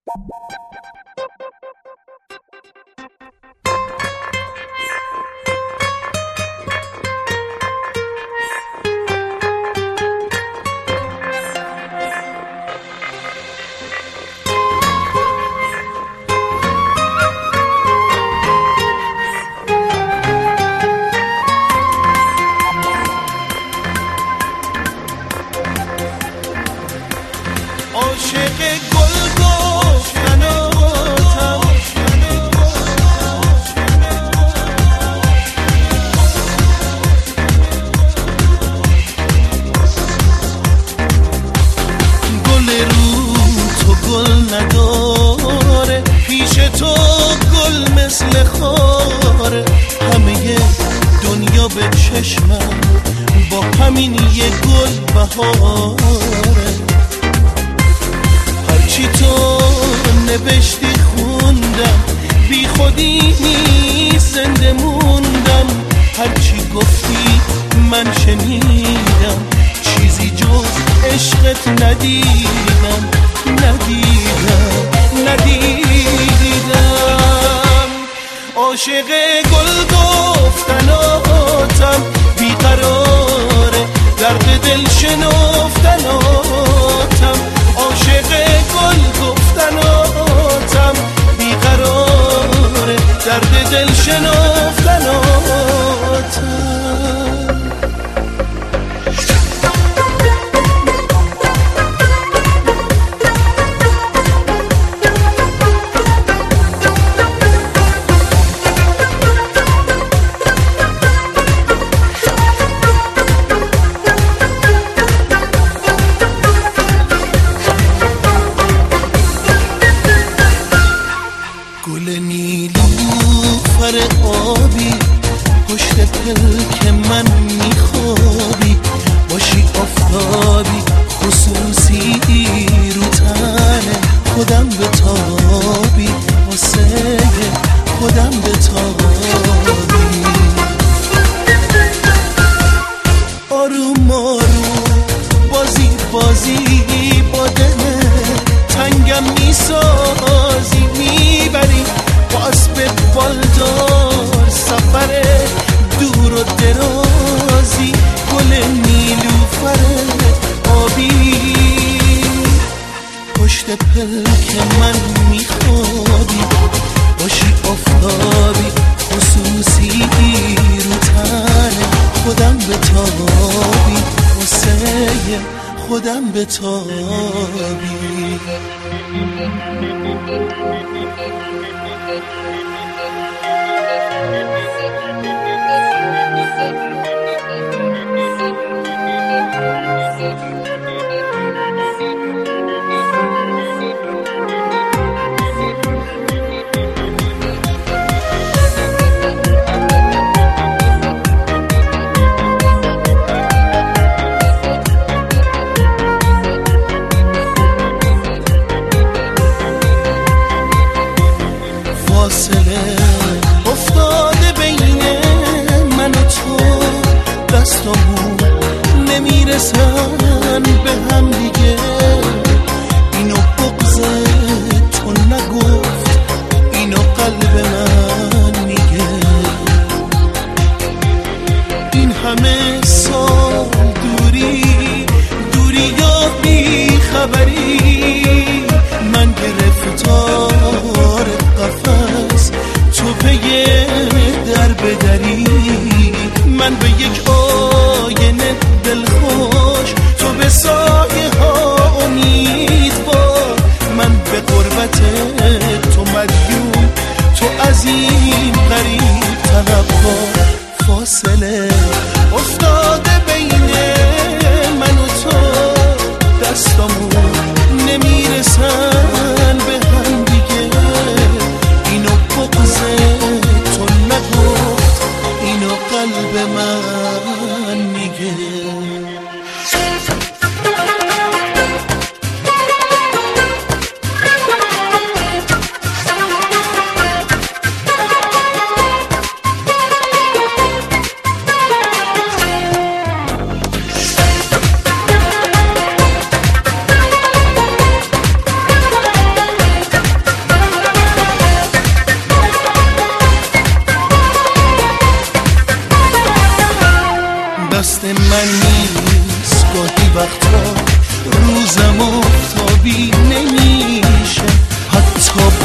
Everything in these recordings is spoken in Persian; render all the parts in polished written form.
فاصله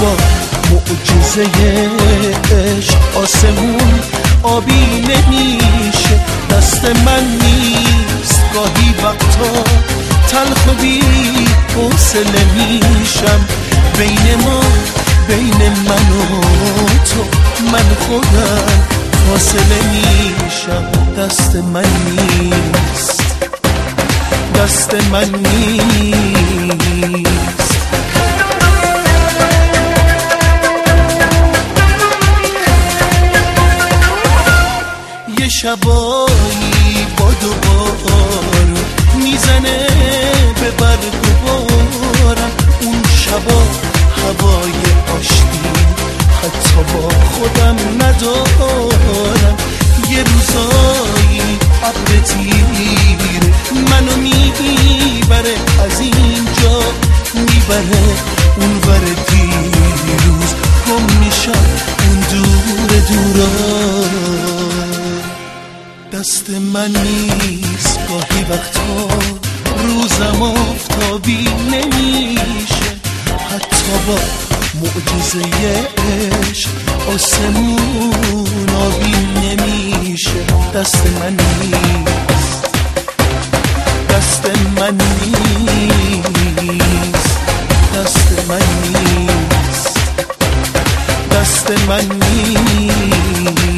با معجزه عشق آسمون آبی نمیشه. دست من نیست گاهی وقتا تلخ و بی حوصله میشم. بین من و تو من خودم فاصله میشم. دست من نیست یه شبایی باد و بارون میزنه به برگ و بارم. اون شبا هوای آشتی حتی با خودم ندارم. یه روزایی ابر تیره منو میبره از اینجا میبره اون ور دیروز. گم میشم اون دورا. دست من نیست گاهی وقتا روزم آفتابی نمیشه. حتی با معجزه عشق آسمون آبی نمیشه. دست من نیست دست من نیست.